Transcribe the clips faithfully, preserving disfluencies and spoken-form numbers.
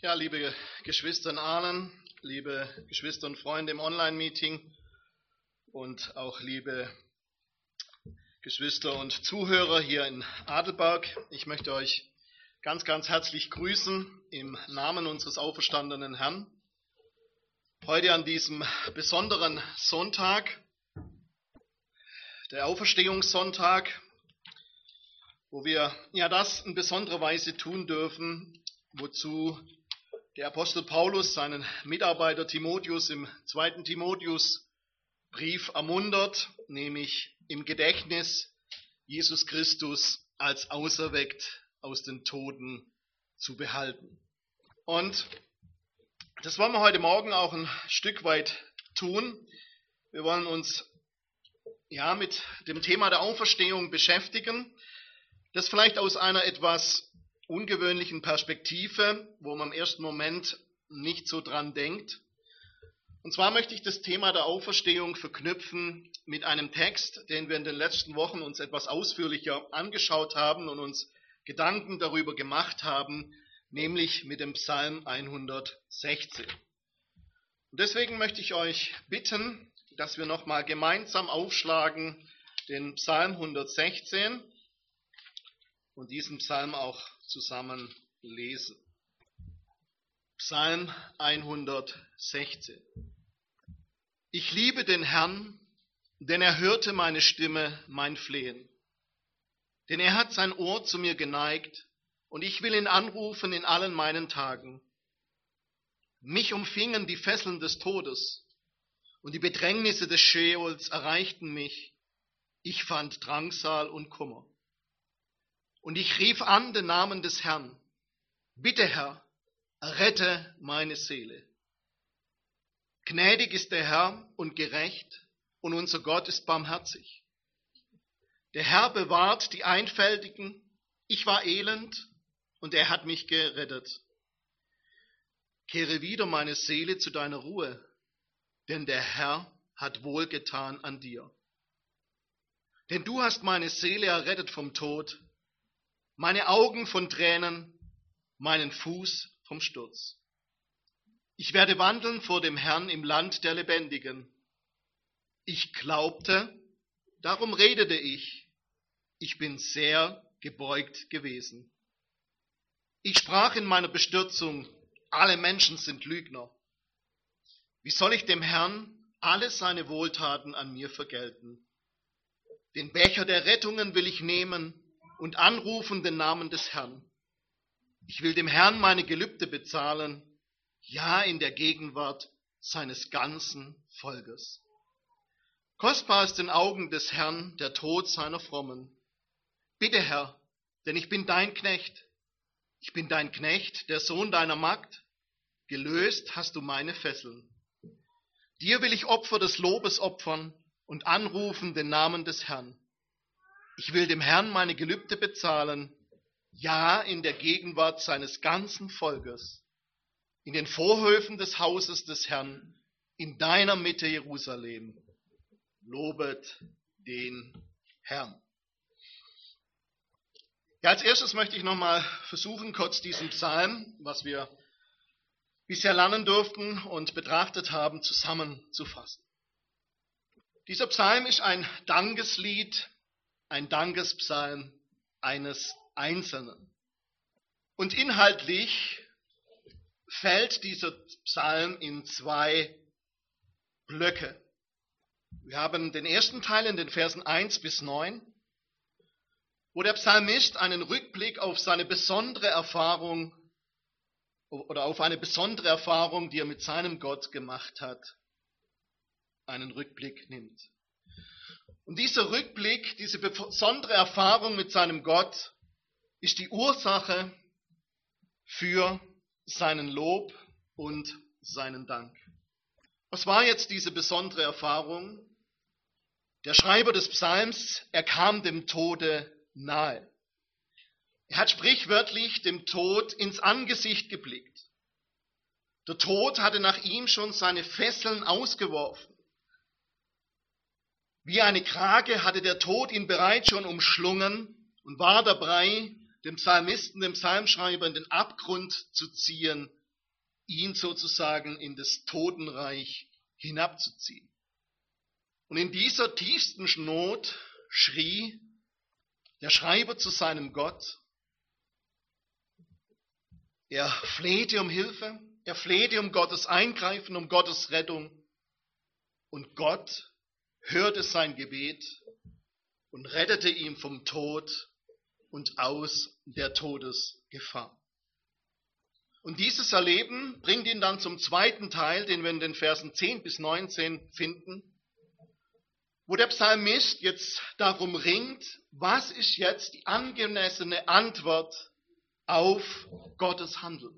Ja, liebe Geschwister in Aalen, liebe Geschwister und Freunde im Online-Meeting und auch liebe Geschwister und Zuhörer hier in Adelberg, ich möchte euch ganz, ganz herzlich grüßen im Namen unseres auferstandenen Herrn. Heute an diesem besonderen Sonntag, der Auferstehungssonntag, wo wir ja das in besonderer Weise tun dürfen, wozu der Apostel Paulus seinen Mitarbeiter Timotheus im zweiten Timotheusbrief ermuntert, nämlich im Gedächtnis Jesus Christus als auferweckt aus den Toten zu behalten. Und das wollen wir heute Morgen auch ein Stück weit tun. Wir wollen uns ja mit dem Thema der Auferstehung beschäftigen, das vielleicht aus einer etwas ungewöhnlichen Perspektive, wo man im ersten Moment nicht so dran denkt. Und zwar möchte ich das Thema der Auferstehung verknüpfen mit einem Text, den wir in den letzten Wochen uns etwas ausführlicher angeschaut haben und uns Gedanken darüber gemacht haben, nämlich mit dem Psalm hundertsechzehn. Und deswegen möchte ich euch bitten, dass wir nochmal gemeinsam aufschlagen den Psalm hundertsechzehn und diesen Psalm auch zusammen lesen. Psalm hundertsechzehn. Ich liebe den Herrn, denn er hörte meine Stimme, mein Flehen. Denn er hat sein Ohr zu mir geneigt, und ich will ihn anrufen in allen meinen Tagen. Mich umfingen die Fesseln des Todes, und die Bedrängnisse des Scheols erreichten mich. Ich fand Drangsal und Kummer. Und ich rief an den Namen des Herrn. Bitte, Herr, rette meine Seele. Gnädig ist der Herr und gerecht, und unser Gott ist barmherzig. Der Herr bewahrt die Einfältigen. Ich war elend, und er hat mich gerettet. Kehre wieder meine Seele zu deiner Ruhe, denn der Herr hat wohlgetan an dir. Denn du hast meine Seele errettet vom Tod, meine Augen von Tränen, meinen Fuß vom Sturz. Ich werde wandeln vor dem Herrn im Land der Lebendigen. Ich glaubte, darum redete ich. Ich bin sehr gebeugt gewesen. Ich sprach in meiner Bestürzung, alle Menschen sind Lügner. Wie soll ich dem Herrn alle seine Wohltaten an mir vergelten? Den Becher der Rettungen will ich nehmen und anrufen den Namen des Herrn. Ich will dem Herrn meine Gelübde bezahlen, ja in der Gegenwart seines ganzen Volkes. Kostbar ist den Augen des Herrn der Tod seiner Frommen. Bitte, Herr, denn ich bin dein Knecht. Ich bin dein Knecht, der Sohn deiner Magd. Gelöst hast du meine Fesseln. Dir will ich Opfer des Lobes opfern und anrufen den Namen des Herrn. Ich will dem Herrn meine Gelübde bezahlen, ja in der Gegenwart seines ganzen Volkes, in den Vorhöfen des Hauses des Herrn, in deiner Mitte Jerusalem. Lobet den Herrn. Ja, als erstes möchte ich nochmal versuchen, kurz diesen Psalm, was wir bisher lernen durften und betrachtet haben, zusammenzufassen. Dieser Psalm ist ein Dankeslied, ein Dankespsalm eines Einzelnen. Und inhaltlich fällt dieser Psalm in zwei Blöcke. Wir haben den ersten Teil in den Versen eins bis neun, wo der Psalmist einen Rückblick auf seine besondere Erfahrung oder auf eine besondere Erfahrung, die er mit seinem Gott gemacht hat, einen Rückblick nimmt. Und dieser Rückblick, diese besondere Erfahrung mit seinem Gott, ist die Ursache für seinen Lob und seinen Dank. Was war jetzt diese besondere Erfahrung? Der Schreiber des Psalms, er kam dem Tode nahe. Er hat sprichwörtlich dem Tod ins Angesicht geblickt. Der Tod hatte nach ihm schon seine Fesseln ausgeworfen. Wie eine Krake hatte der Tod ihn bereits schon umschlungen und war dabei, dem Psalmisten, dem Psalmschreiber in den Abgrund zu ziehen, ihn sozusagen in das Totenreich hinabzuziehen. Und in dieser tiefsten Not schrie der Schreiber zu seinem Gott. Er flehte um Hilfe, er flehte um Gottes Eingreifen, um Gottes Rettung. Und Gott hörte sein Gebet und rettete ihn vom Tod und aus der Todesgefahr. Und dieses Erleben bringt ihn dann zum zweiten Teil, den wir in den Versen zehn bis neunzehn finden, wo der Psalmist jetzt darum ringt, was ist jetzt die angemessene Antwort auf Gottes Handeln?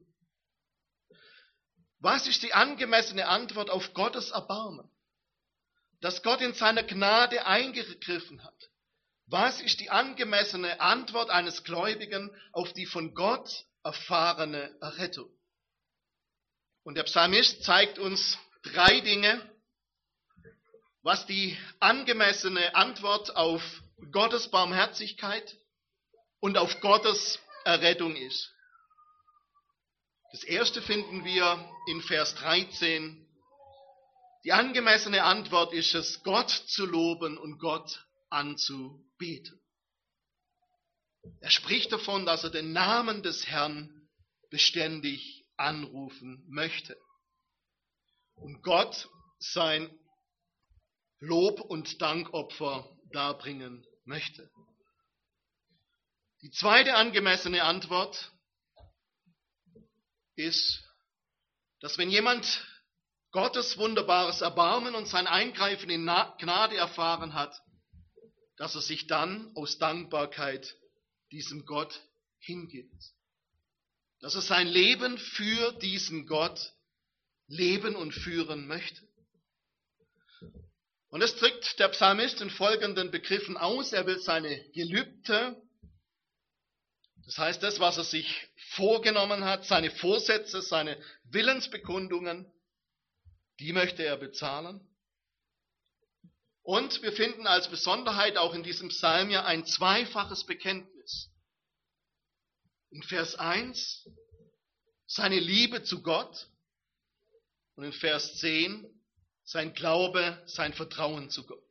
Was ist die angemessene Antwort auf Gottes Erbarmen? Dass Gott in seiner Gnade eingegriffen hat. Was ist die angemessene Antwort eines Gläubigen auf die von Gott erfahrene Errettung? Und der Psalmist zeigt uns drei Dinge, was die angemessene Antwort auf Gottes Barmherzigkeit und auf Gottes Errettung ist. Das erste finden wir in Vers dreizehn. Die angemessene Antwort ist es, Gott zu loben und Gott anzubeten. Er spricht davon, dass er den Namen des Herrn beständig anrufen möchte. Und Gott sein Lob- und Dankopfer darbringen möchte. Die zweite angemessene Antwort ist, dass wenn jemand Gottes wunderbares Erbarmen und sein Eingreifen in Gnade erfahren hat, dass er sich dann aus Dankbarkeit diesem Gott hingibt. Dass er sein Leben für diesen Gott leben und führen möchte. Und es drückt der Psalmist in folgenden Begriffen aus. Er will seine Gelübde, das heißt das, was er sich vorgenommen hat, seine Vorsätze, seine Willensbekundungen, die möchte er bezahlen. Und wir finden als Besonderheit auch in diesem Psalm ja ein zweifaches Bekenntnis. In Vers eins seine Liebe zu Gott und in Vers zehn sein Glaube, sein Vertrauen zu Gott.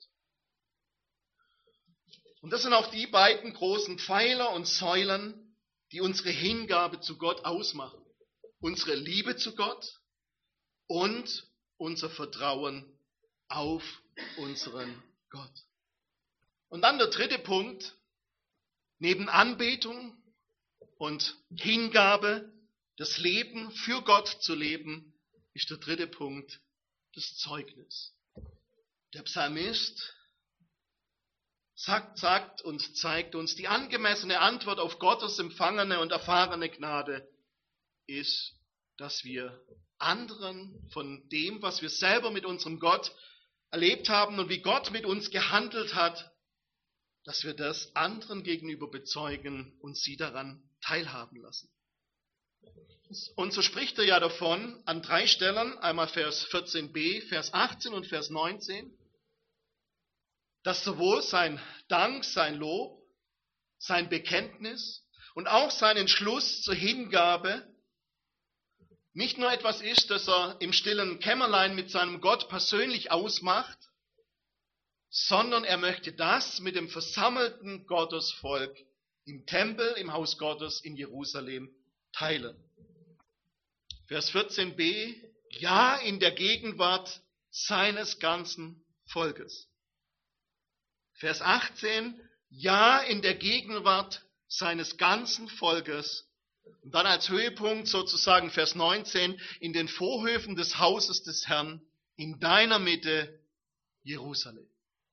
Und das sind auch die beiden großen Pfeiler und Säulen, die unsere Hingabe zu Gott ausmachen. Unsere Liebe zu Gott und unser Vertrauen auf unseren Gott. Und dann der dritte Punkt, neben Anbetung und Hingabe, das Leben für Gott zu leben, ist der dritte Punkt das Zeugnis. Der Psalmist sagt, sagt und zeigt uns, die angemessene Antwort auf Gottes empfangene und erfahrene Gnade ist, dass wir anderen von dem, was wir selber mit unserem Gott erlebt haben und wie Gott mit uns gehandelt hat, dass wir das anderen gegenüber bezeugen und sie daran teilhaben lassen. Und so spricht er ja davon an drei Stellen, einmal Vers vierzehn b, Vers achtzehn und Vers neunzehn, dass sowohl sein Dank, sein Lob, sein Bekenntnis und auch sein Entschluss zur Hingabe nicht nur etwas ist, das er im stillen Kämmerlein mit seinem Gott persönlich ausmacht, sondern er möchte das mit dem versammelten Gottesvolk im Tempel, im Haus Gottes in Jerusalem teilen. Vers vierzehn b, ja in der Gegenwart seines ganzen Volkes. Vers achtzehn, ja in der Gegenwart seines ganzen Volkes. Und dann als Höhepunkt sozusagen Vers neunzehn, in den Vorhöfen des Hauses des Herrn, in deiner Mitte, Jerusalem.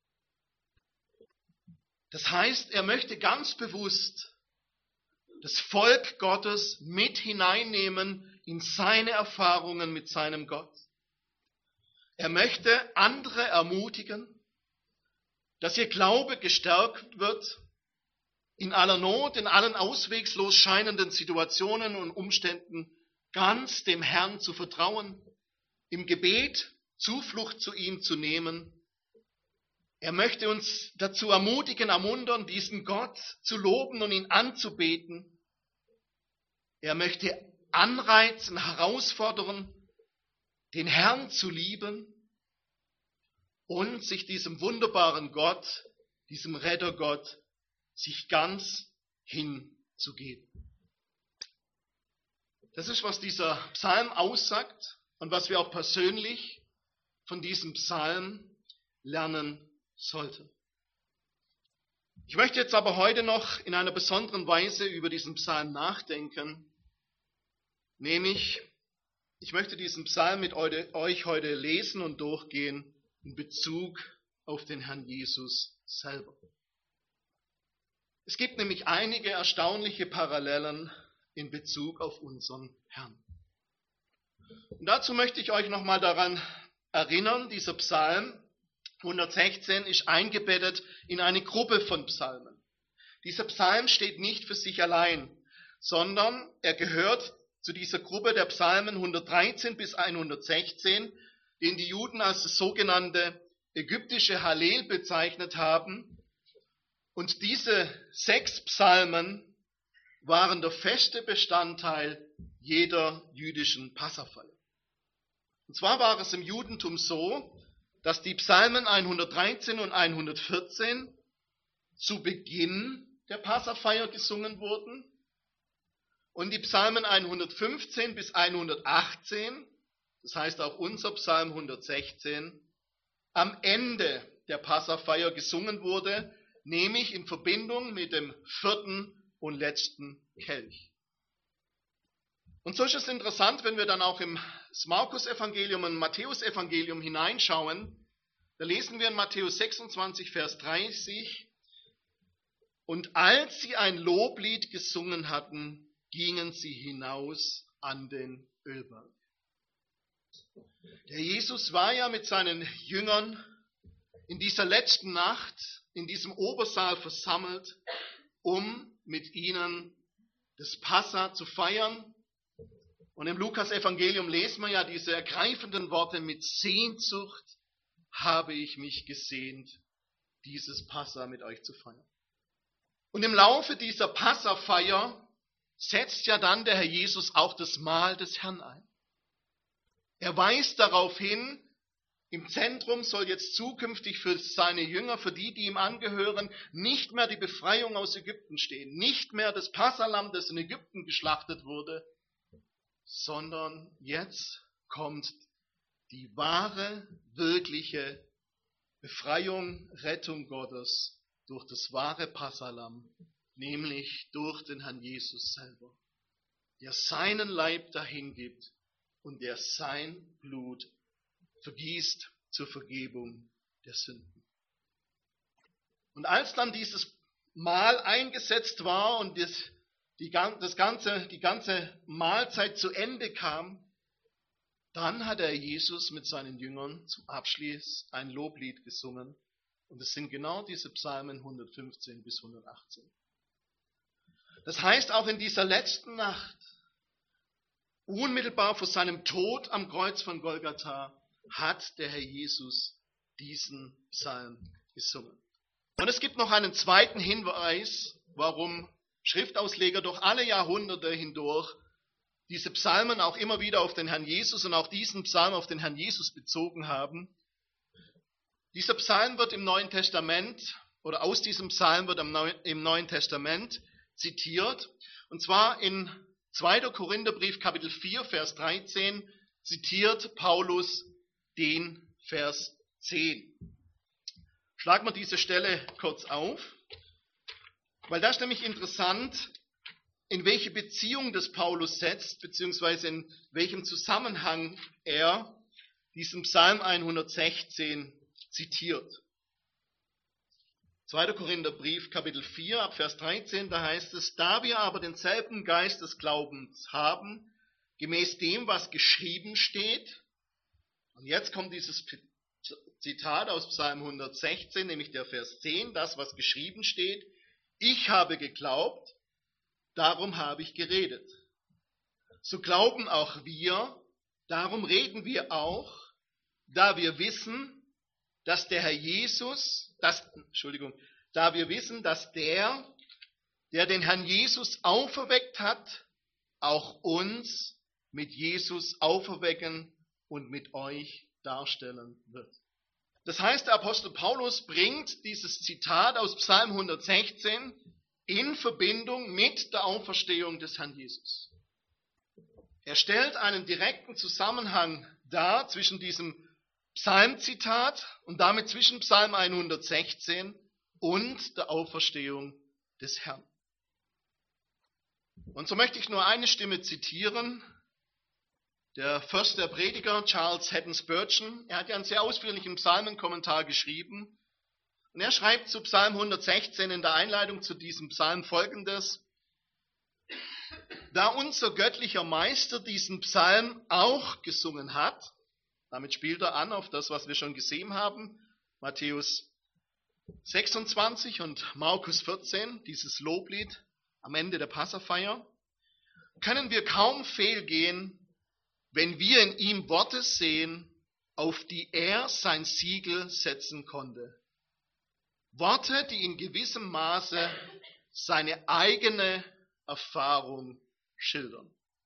Das heißt, er möchte ganz bewusst das Volk Gottes mit hineinnehmen in seine Erfahrungen mit seinem Gott. Er möchte andere ermutigen, dass ihr Glaube gestärkt wird, in aller Not, in allen auswegslos scheinenden Situationen und Umständen ganz dem Herrn zu vertrauen, im Gebet Zuflucht zu ihm zu nehmen. Er möchte uns dazu ermutigen, ermuntern, diesen Gott zu loben und ihn anzubeten. Er möchte anreizen, herausfordern, den Herrn zu lieben und sich diesem wunderbaren Gott, diesem Rettergott, sich ganz hinzugeben. Das ist, was dieser Psalm aussagt und was wir auch persönlich von diesem Psalm lernen sollten. Ich möchte jetzt aber heute noch in einer besonderen Weise über diesen Psalm nachdenken, nämlich ich möchte diesen Psalm mit euch heute lesen und durchgehen in Bezug auf den Herrn Jesus selber. Es gibt nämlich einige erstaunliche Parallelen in Bezug auf unseren Herrn. Und dazu möchte ich euch nochmal daran erinnern, dieser Psalm hundertsechzehn ist eingebettet in eine Gruppe von Psalmen. Dieser Psalm steht nicht für sich allein, sondern er gehört zu dieser Gruppe der Psalmen hundertdreizehn bis hundertsechzehn, den die Juden als das sogenannte ägyptische Hallel bezeichnet haben. Und diese sechs Psalmen waren der feste Bestandteil jeder jüdischen Passafeier. Und zwar war es im Judentum so, dass die Psalmen hundertdreizehn und hundertvierzehn zu Beginn der Passafeier gesungen wurden und die Psalmen hundertfünfzehn bis hundertachtzehn, das heißt auch unser Psalm hundertsechzehn, am Ende der Passafeier gesungen wurde, nämlich in Verbindung mit dem vierten und letzten Kelch. Und so ist es interessant, wenn wir dann auch im Markus-Evangelium und Matthäus-Evangelium hineinschauen, da lesen wir in Matthäus sechsundzwanzig, Vers dreißig, und als sie ein Loblied gesungen hatten, gingen sie hinaus an den Ölberg. Der Jesus war ja mit seinen Jüngern in dieser letzten Nacht in diesem Obersaal versammelt, um mit ihnen das Passa zu feiern. Und im Lukas-Evangelium lesen wir ja diese ergreifenden Worte: Mit Sehnsucht habe ich mich gesehnt, dieses Passa mit euch zu feiern. Und im Laufe dieser Passafeier setzt ja dann der Herr Jesus auch das Mahl des Herrn ein. Er weist darauf hin, im Zentrum soll jetzt zukünftig für seine Jünger, für die, die ihm angehören, nicht mehr die Befreiung aus Ägypten stehen, nicht mehr das Passalamm, das in Ägypten geschlachtet wurde, sondern jetzt kommt die wahre, wirkliche Befreiung, Rettung Gottes durch das wahre Passalamm, nämlich durch den Herrn Jesus selber, der seinen Leib dahin gibt und der sein Blut vergießt zur Vergebung der Sünden. Und als dann dieses Mahl eingesetzt war und das, die, das ganze, die ganze Mahlzeit zu Ende kam, dann hat er Jesus mit seinen Jüngern zum Abschluss ein Loblied gesungen. Und es sind genau diese Psalmen hundertfünfzehn bis hundertachtzehn. Das heißt, auch in dieser letzten Nacht, unmittelbar vor seinem Tod am Kreuz von Golgatha, hat der Herr Jesus diesen Psalm gesungen. Und es gibt noch einen zweiten Hinweis, warum Schriftausleger durch alle Jahrhunderte hindurch diese Psalmen auch immer wieder auf den Herrn Jesus und auch diesen Psalm auf den Herrn Jesus bezogen haben. Dieser Psalm wird im Neuen Testament, oder aus diesem Psalm wird im Neuen Testament zitiert, und zwar in zweiter Korintherbrief, Kapitel vier, Vers dreizehn, zitiert Paulus den Vers zehn. Schlagen wir diese Stelle kurz auf, weil das ist nämlich interessant, in welche Beziehung das Paulus setzt, beziehungsweise in welchem Zusammenhang er diesen Psalm hundertsechzehn zitiert. zweiter Korintherbrief, Kapitel vier, ab Vers dreizehn, da heißt es: Da wir aber denselben Geist des Glaubens haben, gemäß dem, was geschrieben steht. Und jetzt kommt dieses Zitat aus Psalm hundertsechzehn, nämlich der Vers zehn, das, was geschrieben steht: Ich habe geglaubt, darum habe ich geredet. So glauben auch wir, darum reden wir auch, da wir wissen, dass der Herr Jesus, dass, Entschuldigung, da wir wissen, dass der, der den Herrn Jesus auferweckt hat, auch uns mit Jesus auferwecken und mit euch darstellen wird. Das heißt, der Apostel Paulus bringt dieses Zitat aus Psalm hundertsechzehn in Verbindung mit der Auferstehung des Herrn Jesus. Er stellt einen direkten Zusammenhang dar zwischen diesem Psalmzitat und damit zwischen Psalm hundertsechzehn und der Auferstehung des Herrn. Und so möchte ich nur eine Stimme zitieren. Der Fürst der Prediger, Charles Haddon Spurgeon, er hat ja einen sehr ausführlichen Psalmenkommentar geschrieben. Und er schreibt zu Psalm hundertsechzehn in der Einleitung zu diesem Psalm Folgendes: Da unser göttlicher Meister diesen Psalm auch gesungen hat, damit spielt er an auf das, was wir schon gesehen haben, Matthäus sechsundzwanzig und Markus vierzehn, dieses Loblied am Ende der Passafeier, können wir kaum fehlgehen, wenn wir in ihm Worte sehen, auf die er sein Siegel setzen konnte. Worte, die in gewissem Maße seine eigene Erfahrung schildern.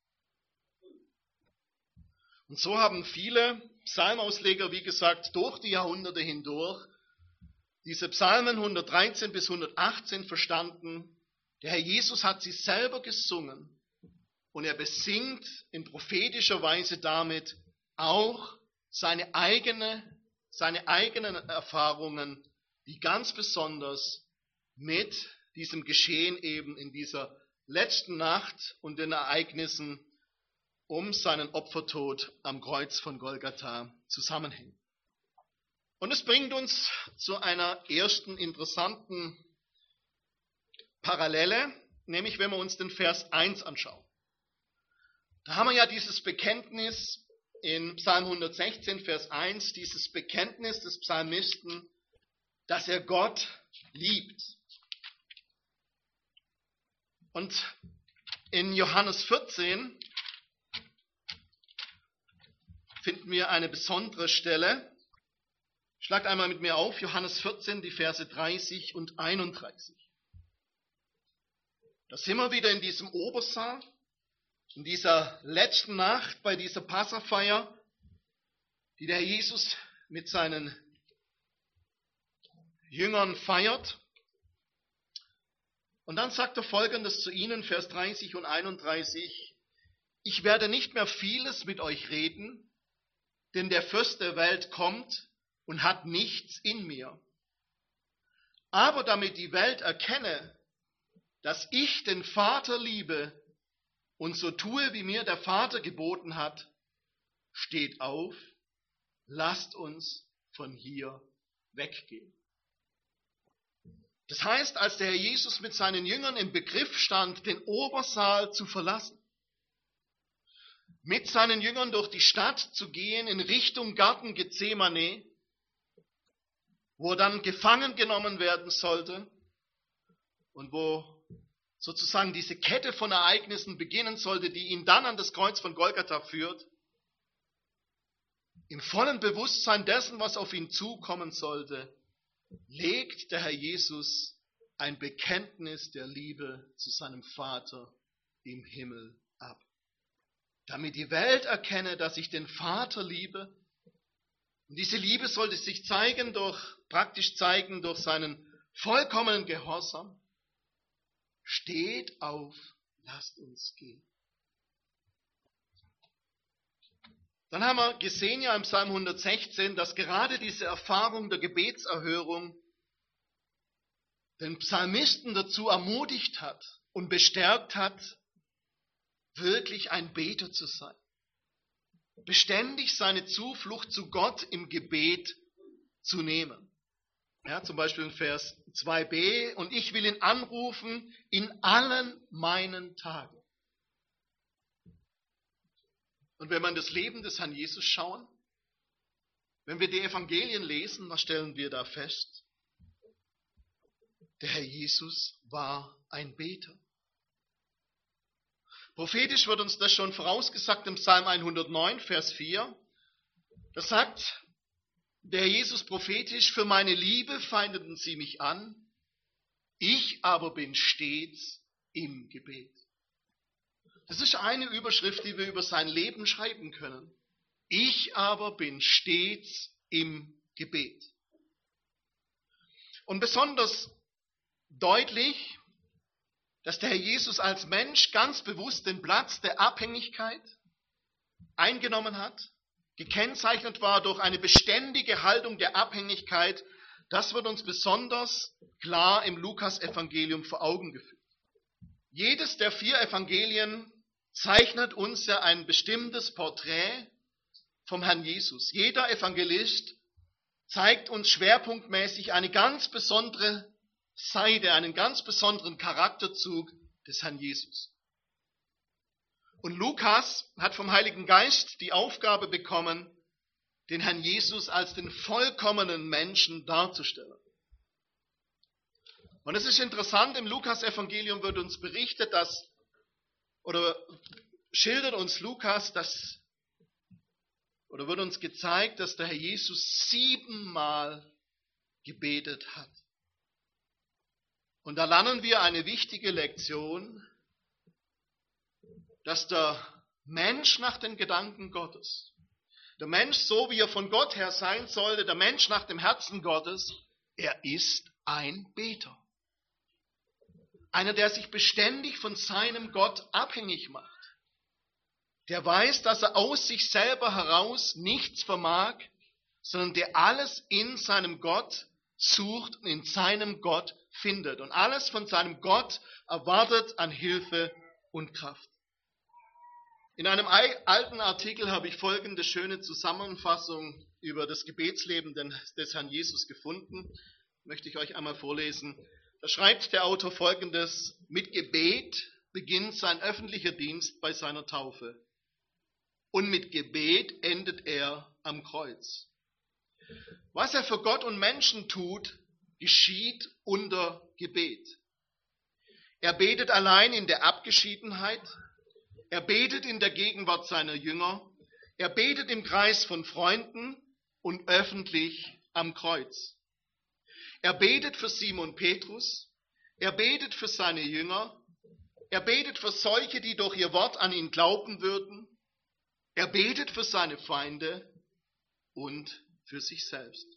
Und so haben viele Psalmausleger, wie gesagt, durch die Jahrhunderte hindurch diese Psalmen hundertdreizehn bis hundertachtzehn verstanden. Der Herr Jesus hat sie selber gesungen und er besingt in prophetischer Weise damit auch seine eigene, seine eigenen Erfahrungen, die ganz besonders mit diesem Geschehen eben in dieser letzten Nacht und den Ereignissen um seinen Opfertod am Kreuz von Golgatha zusammenhängen. Und es bringt uns zu einer ersten interessanten Parallele, nämlich wenn wir uns den Vers eins anschauen. Da haben wir ja dieses Bekenntnis in Psalm hundertsechzehn, Vers eins, dieses Bekenntnis des Psalmisten, dass er Gott liebt. Und in Johannes vierzehn finden wir eine besondere Stelle. Schlagt einmal mit mir auf, Johannes vierzehn, die Verse dreißig und einunddreißig. Da sind wir wieder in diesem Obersaal, in dieser letzten Nacht bei dieser Passafeier, die der Herr Jesus mit seinen Jüngern feiert. Und dann sagt er Folgendes zu ihnen, Vers dreißig und einunddreißig. Ich werde nicht mehr vieles mit euch reden, denn der Fürst der Welt kommt und hat nichts in mir. Aber damit die Welt erkenne, dass ich den Vater liebe und so tue, wie mir der Vater geboten hat, steht auf, lasst uns von hier weggehen. Das heißt, als der Herr Jesus mit seinen Jüngern im Begriff stand, den Obersaal zu verlassen, mit seinen Jüngern durch die Stadt zu gehen in Richtung Garten Gethsemane, wo er dann gefangen genommen werden sollte und wo sozusagen diese Kette von Ereignissen beginnen sollte, die ihn dann an das Kreuz von Golgatha führt, im vollen Bewusstsein dessen, was auf ihn zukommen sollte, legt der Herr Jesus ein Bekenntnis der Liebe zu seinem Vater im Himmel ab. Damit die Welt erkenne, dass ich den Vater liebe. Und diese Liebe sollte sich zeigen durch, praktisch zeigen durch seinen vollkommenen Gehorsam. Steht auf, lasst uns gehen. Dann haben wir gesehen ja im Psalm hundertsechzehn, dass gerade diese Erfahrung der Gebetserhörung den Psalmisten dazu ermutigt hat und bestärkt hat, wirklich ein Beter zu sein. Beständig seine Zuflucht zu Gott im Gebet zu nehmen. Ja, zum Beispiel in Vers zwei b, und ich will ihn anrufen in allen meinen Tagen. Und wenn wir in das Leben des Herrn Jesus schauen, wenn wir die Evangelien lesen, was stellen wir da fest? Der Herr Jesus war ein Beter. Prophetisch wird uns das schon vorausgesagt im Psalm hundertneun, Vers vier. Da sagt der Herr Jesus prophetisch, für meine Liebe feindeten sie mich an, ich aber bin stets im Gebet. Das ist eine Überschrift, die wir über sein Leben schreiben können. Ich aber bin stets im Gebet. Und besonders deutlich, dass der Herr Jesus als Mensch ganz bewusst den Platz der Abhängigkeit eingenommen hat, gekennzeichnet war durch eine beständige Haltung der Abhängigkeit. Das wird uns besonders klar im Lukas-Evangelium vor Augen geführt. Jedes der vier Evangelien zeichnet uns ja ein bestimmtes Porträt vom Herrn Jesus. Jeder Evangelist zeigt uns schwerpunktmäßig eine ganz besondere Seite, einen ganz besonderen Charakterzug des Herrn Jesus. Und Lukas hat vom Heiligen Geist die Aufgabe bekommen, den Herrn Jesus als den vollkommenen Menschen darzustellen. Und es ist interessant, im Lukas-Evangelium wird uns berichtet, dass, oder schildert uns Lukas, dass, oder wird uns gezeigt, dass der Herr Jesus siebenmal gebetet hat. Und da lernen wir eine wichtige Lektion, dass der Mensch nach den Gedanken Gottes, der Mensch, so wie er von Gott her sein sollte, der Mensch nach dem Herzen Gottes, er ist ein Beter. Einer, der sich beständig von seinem Gott abhängig macht. Der weiß, dass er aus sich selber heraus nichts vermag, sondern der alles in seinem Gott sucht und in seinem Gott findet. Und alles von seinem Gott erwartet an Hilfe und Kraft. In einem alten Artikel habe ich folgende schöne Zusammenfassung über das Gebetsleben des Herrn Jesus gefunden. Möchte ich euch einmal vorlesen. Da schreibt der Autor Folgendes: Mit Gebet beginnt sein öffentlicher Dienst bei seiner Taufe. Und mit Gebet endet er am Kreuz. Was er für Gott und Menschen tut, geschieht unter Gebet. Er betet allein in der Abgeschiedenheit. Er betet in der Gegenwart seiner Jünger. Er betet im Kreis von Freunden und öffentlich am Kreuz. Er betet für Simon Petrus. Er betet für seine Jünger. Er betet für solche, die durch ihr Wort an ihn glauben würden. Er betet für seine Feinde und für sich selbst.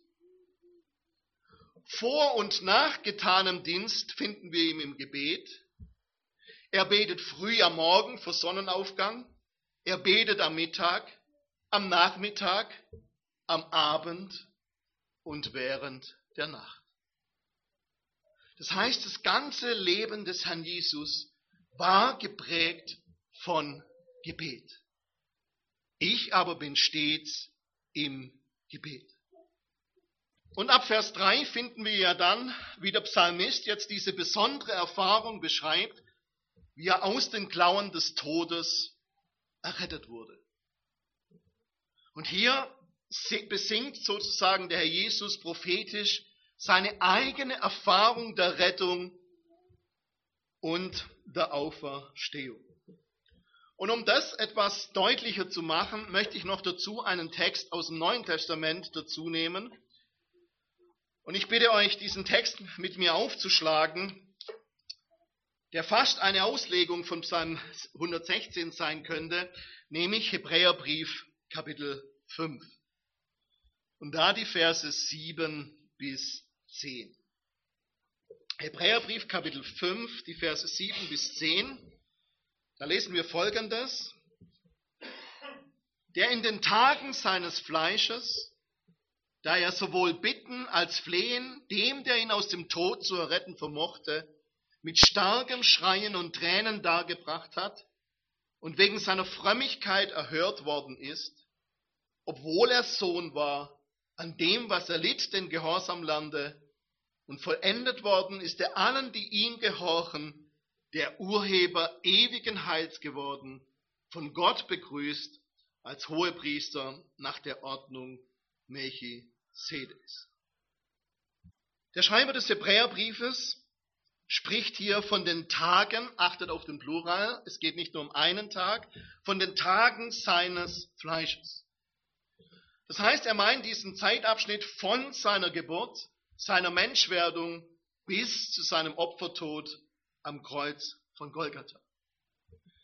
Vor und nach getanem Dienst finden wir ihn im Gebet. Er betet früh am Morgen vor Sonnenaufgang. Er betet am Mittag, am Nachmittag, am Abend und während der Nacht. Das heißt, das ganze Leben des Herrn Jesus war geprägt von Gebet. Ich aber bin stets im Gebet. Und ab Vers drei finden wir ja dann, wie der Psalmist jetzt diese besondere Erfahrung beschreibt, wie er aus den Klauen des Todes errettet wurde. Und hier besingt sozusagen der Herr Jesus prophetisch seine eigene Erfahrung der Rettung und der Auferstehung. Und um das etwas deutlicher zu machen, möchte ich noch dazu einen Text aus dem Neuen Testament dazu nehmen. Und ich bitte euch, diesen Text mit mir aufzuschlagen, der fast eine Auslegung von Psalm hundertsechzehn sein könnte, nämlich Hebräerbrief Kapitel fünf. Und da die Verse sieben bis zehn. Hebräerbrief Kapitel fünf, die Verse sieben bis zehn. Da lesen wir Folgendes: Der in den Tagen seines Fleisches, da er sowohl bitten als flehen, dem, der ihn aus dem Tod zu erretten vermochte, mit starkem Schreien und Tränen dargebracht hat und wegen seiner Frömmigkeit erhört worden ist, obwohl er Sohn war, an dem, was er litt, den Gehorsam lernte, und vollendet worden ist er allen, die ihm gehorchen, der Urheber ewigen Heils geworden, von Gott begrüßt als Hohepriester nach der Ordnung Melchisedeks. Der Schreiber des Hebräerbriefes spricht hier von den Tagen, achtet auf den Plural, es geht nicht nur um einen Tag, von den Tagen seines Fleisches. Das heißt, er meint diesen Zeitabschnitt von seiner Geburt, seiner Menschwerdung bis zu seinem Opfertod am Kreuz von Golgatha.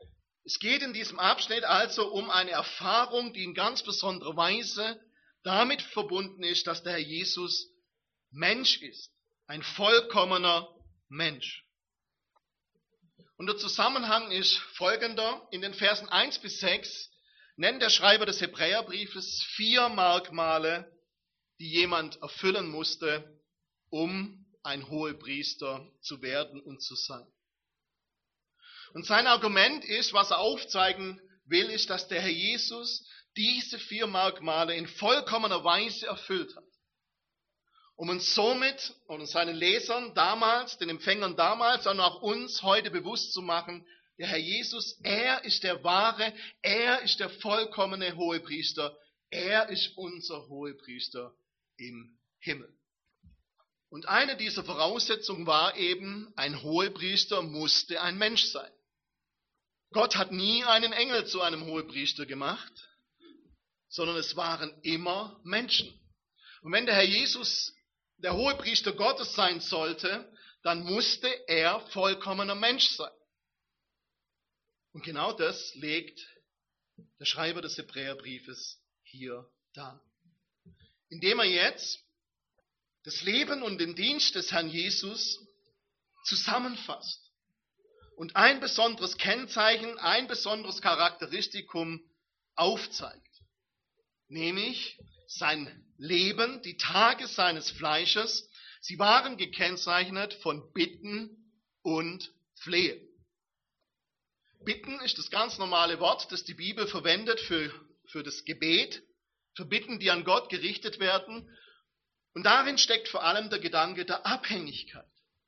Es geht in diesem Abschnitt also um eine Erfahrung, die in ganz besonderer Weise damit verbunden ist, dass der Herr Jesus Mensch ist, ein vollkommener Mensch. Und der Zusammenhang ist folgender: In den Versen eins bis sechs nennt der Schreiber des Hebräerbriefes vier Merkmale, die jemand erfüllen musste, um ein Hohepriester zu werden und zu sein. Und sein Argument ist, was er aufzeigen will, ist, dass der Herr Jesus diese vier Merkmale in vollkommener Weise erfüllt hat. Um uns somit und seinen Lesern damals, den Empfängern damals, und auch uns heute bewusst zu machen, der Herr Jesus, er ist der wahre, er ist der vollkommene Hohepriester, er ist unser Hohepriester im Himmel. Und eine dieser Voraussetzungen war eben, ein Hohepriester musste ein Mensch sein. Gott hat nie einen Engel zu einem Hohepriester gemacht, sondern es waren immer Menschen. Und wenn der Herr Jesus der Hohepriester Gottes sein sollte, dann musste er vollkommener Mensch sein. Und genau das legt der Schreiber des Hebräerbriefes hier dar. Indem er jetzt das Leben und den Dienst des Herrn Jesus zusammenfasst und ein besonderes Kennzeichen, ein besonderes Charakteristikum aufzeigt, nämlich sein Leben, die Tage seines Fleisches, sie waren gekennzeichnet von Bitten und Flehen. Bitten ist das ganz normale Wort, das die Bibel verwendet für, für das Gebet, für Bitten, die an Gott gerichtet werden. Und darin steckt vor allem der Gedanke der Abhängigkeit.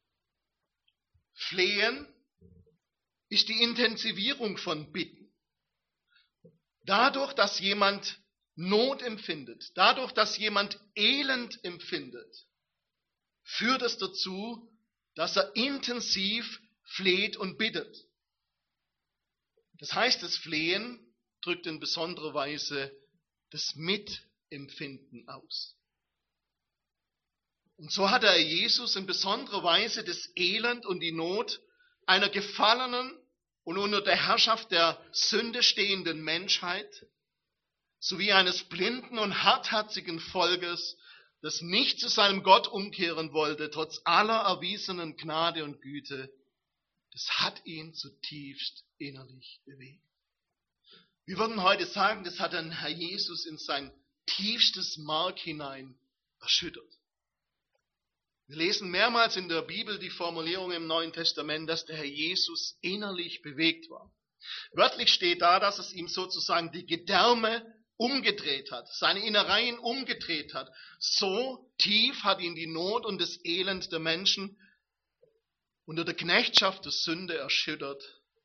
Flehen ist die Intensivierung von Bitten. Dadurch, dass jemand Not empfindet, dadurch, dass jemand Elend empfindet, führt es dazu, dass er intensiv fleht und bittet. Das heißt, das Flehen drückt in besonderer Weise das Mitempfinden aus. Und so hat der Jesus in besonderer Weise das Elend und die Not einer gefallenen und unter der Herrschaft der Sünde stehenden Menschheit sowie eines blinden und hartherzigen Volkes, das nicht zu seinem Gott umkehren wollte, trotz aller erwiesenen Gnade und Güte, das hat ihn zutiefst innerlich bewegt. Wir würden heute sagen, das hat den Herr Jesus in sein tiefstes Mark hinein erschüttert. Wir lesen mehrmals in der Bibel die Formulierung im Neuen Testament, dass der Herr Jesus innerlich bewegt war. Wörtlich steht da, dass es ihm sozusagen die Gedärme umgedreht hat, seine Innereien umgedreht hat. So tief hat ihn die Not und das Elend der Menschen unter der Knechtschaft der Sünde erschüttert.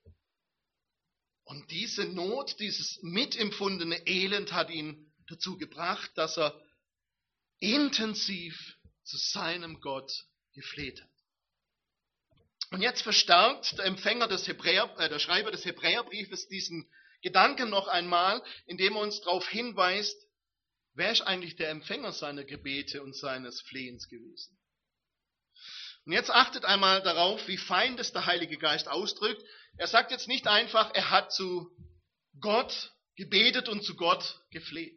Und diese Not, dieses mitempfundene Elend hat ihn dazu gebracht, dass er intensiv zu seinem Gott gefleht hat. Und jetzt verstärkt der Empfänger des Hebräer, äh, der Schreiber des Hebräerbriefes diesen Gedanken noch einmal, indem er uns darauf hinweist, wer ist eigentlich der Empfänger seiner Gebete und seines Flehens gewesen. Und jetzt achtet einmal darauf, wie fein das der Heilige Geist ausdrückt. Er sagt jetzt nicht einfach, er hat zu Gott gebetet und zu Gott gefleht,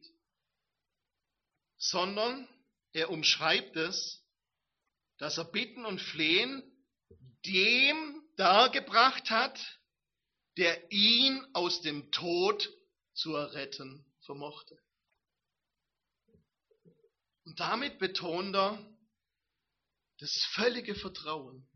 sondern er umschreibt es, dass er Bitten und Flehen dem dargebracht hat, der ihn aus dem Tod zu erretten vermochte. Und damit betont er das völlige Vertrauen,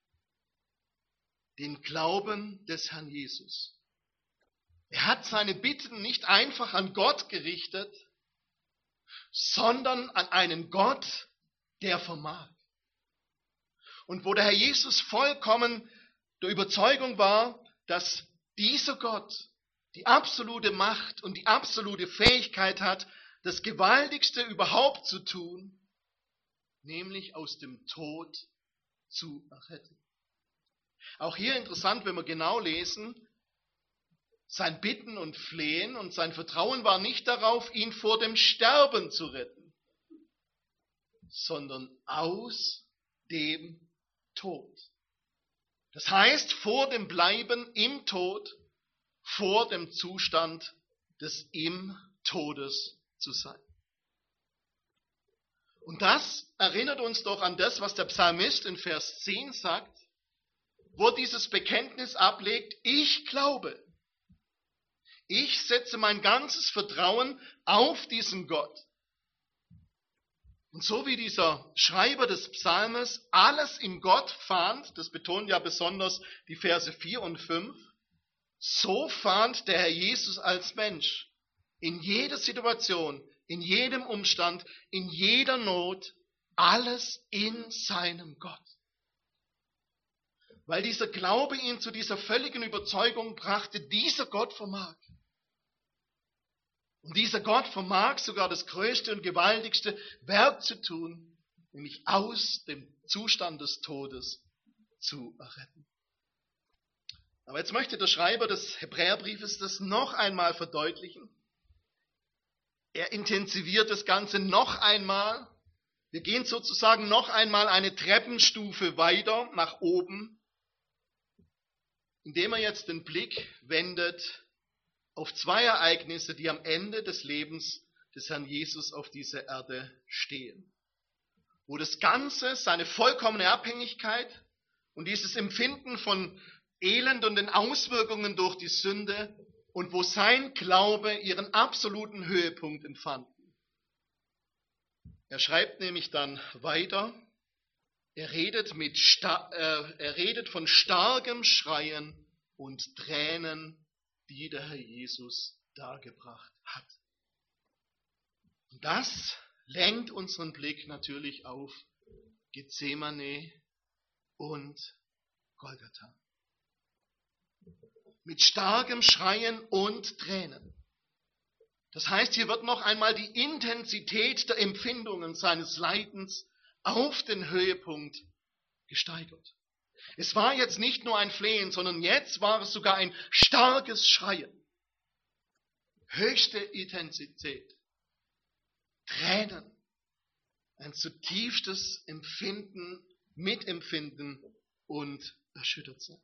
den Glauben des Herrn Jesus. Er hat seine Bitten nicht einfach an Gott gerichtet, sondern an einen Gott, der vermag. Und wo der Herr Jesus vollkommen der Überzeugung war, dass dieser Gott die absolute Macht und die absolute Fähigkeit hat, das Gewaltigste überhaupt zu tun, nämlich aus dem Tod zu erretten. Auch hier interessant, wenn wir genau lesen, sein Bitten und Flehen und sein Vertrauen war nicht darauf, ihn vor dem Sterben zu retten, sondern aus dem Tod. Das heißt, vor dem Bleiben im Tod vor dem Zustand des im Todes zu sein. Und das erinnert uns doch an das, was der Psalmist in Vers zehn sagt, wo er dieses Bekenntnis ablegt: Ich glaube, ich setze mein ganzes Vertrauen auf diesen Gott. Und so wie dieser Schreiber des Psalmes alles in Gott fand, das betonen ja besonders die Verse vier und fünf, so fand der Herr Jesus als Mensch in jeder Situation, in jedem Umstand, in jeder Not alles in seinem Gott. Weil dieser Glaube ihn zu dieser völligen Überzeugung brachte: Dieser Gott vermag. Und dieser Gott vermag sogar das größte und gewaltigste Werk zu tun, nämlich aus dem Zustand des Todes zu erretten. Aber jetzt möchte der Schreiber des Hebräerbriefes das noch einmal verdeutlichen. Er intensiviert das Ganze noch einmal. Wir gehen sozusagen noch einmal eine Treppenstufe weiter nach oben, indem er jetzt den Blick wendet auf zwei Ereignisse, die am Ende des Lebens des Herrn Jesus auf dieser Erde stehen. Wo das Ganze, seine vollkommene Abhängigkeit und dieses Empfinden von Elend und den Auswirkungen durch die Sünde und wo sein Glaube ihren absoluten Höhepunkt empfanden. Er schreibt nämlich dann weiter, er redet, mit sta- äh, er redet von starkem Schreien und Tränen, die der Herr Jesus dargebracht hat. Und das lenkt unseren Blick natürlich auf Gethsemane und Golgatha. Mit starkem Schreien und Tränen. Das heißt, hier wird noch einmal die Intensität der Empfindungen seines Leidens auf den Höhepunkt gesteigert. Es war jetzt nicht nur ein Flehen, sondern jetzt war es sogar ein starkes Schreien. Höchste Intensität. Tränen. Ein zutiefstes Empfinden, Mitempfinden und Erschüttertsein.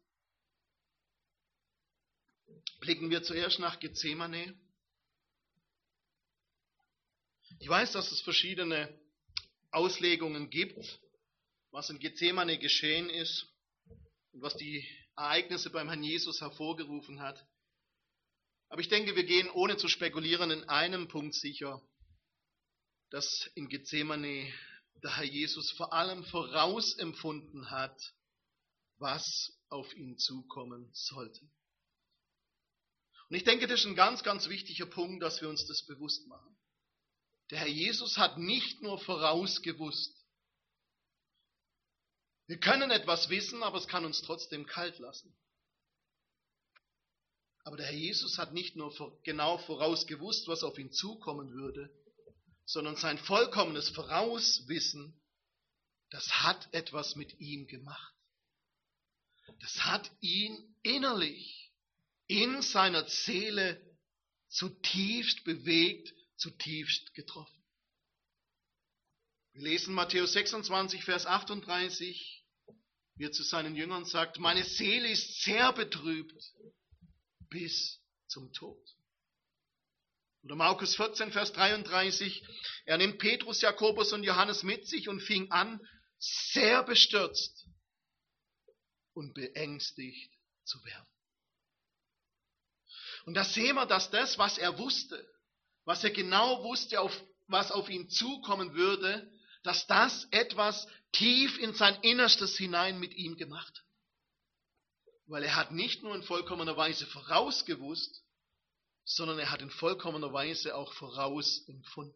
Blicken wir zuerst nach Gethsemane. Ich weiß, dass es verschiedene Auslegungen gibt, was in Gethsemane geschehen ist und was die Ereignisse beim Herrn Jesus hervorgerufen hat. Aber ich denke, wir gehen ohne zu spekulieren in einem Punkt sicher, dass in Gethsemane der Herr Jesus vor allem vorausempfunden hat, was auf ihn zukommen sollte. Und ich denke, das ist ein ganz, ganz wichtiger Punkt, dass wir uns das bewusst machen. Der Herr Jesus hat nicht nur vorausgewusst. Wir können etwas wissen, aber es kann uns trotzdem kalt lassen. Aber der Herr Jesus hat nicht nur genau vorausgewusst, was auf ihn zukommen würde, sondern sein vollkommenes Vorauswissen, das hat etwas mit ihm gemacht. Das hat ihn innerlich, in seiner Seele zutiefst bewegt, zutiefst getroffen. Wir lesen Matthäus sechsundzwanzig, Vers achtunddreißig, wie er zu seinen Jüngern sagt: Meine Seele ist sehr betrübt bis zum Tod. Oder Markus vierzehn, Vers dreiunddreißig, er nimmt Petrus, Jakobus und Johannes mit sich und fing an, sehr bestürzt und beängstigt zu werden. Und da sehen wir, dass das, was er wusste, was er genau wusste, auf, was auf ihn zukommen würde, dass das etwas tief in sein Innerstes hinein mit ihm gemacht hat. Weil er hat nicht nur in vollkommener Weise vorausgewusst, sondern er hat in vollkommener Weise auch vorausempfunden.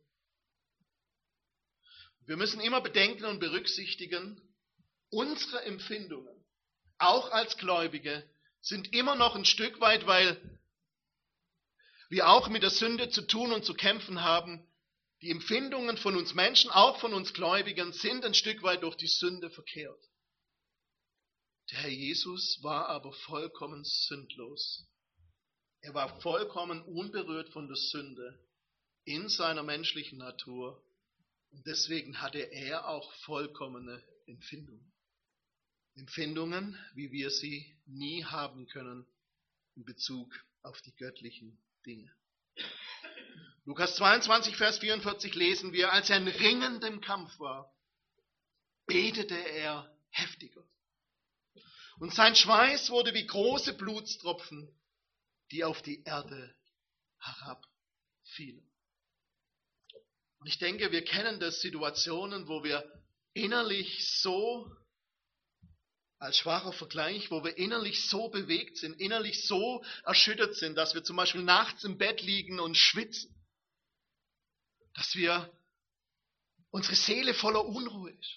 Wir müssen immer bedenken und berücksichtigen, unsere Empfindungen, auch als Gläubige, sind immer noch ein Stück weit, weil wir auch mit der Sünde zu tun und zu kämpfen haben. Die Empfindungen von uns Menschen, auch von uns Gläubigen, sind ein Stück weit durch die Sünde verkehrt. Der Herr Jesus war aber vollkommen sündlos. Er war vollkommen unberührt von der Sünde in seiner menschlichen Natur. Und deswegen hatte er auch vollkommene Empfindungen. Empfindungen, wie wir sie nie haben können in Bezug auf die göttlichen Dinge. Lukas zweiundzwanzig, Vers vierundvierzig lesen wir, als er in ringendem Kampf war, betete er heftiger. Und sein Schweiß wurde wie große Blutstropfen, die auf die Erde herabfielen. Und ich denke, wir kennen das Situationen, wo wir innerlich so, als schwacher Vergleich, wo wir innerlich so bewegt sind, innerlich so erschüttert sind, dass wir zum Beispiel nachts im Bett liegen und schwitzen. Dass wir, unsere Seele voller Unruhe ist.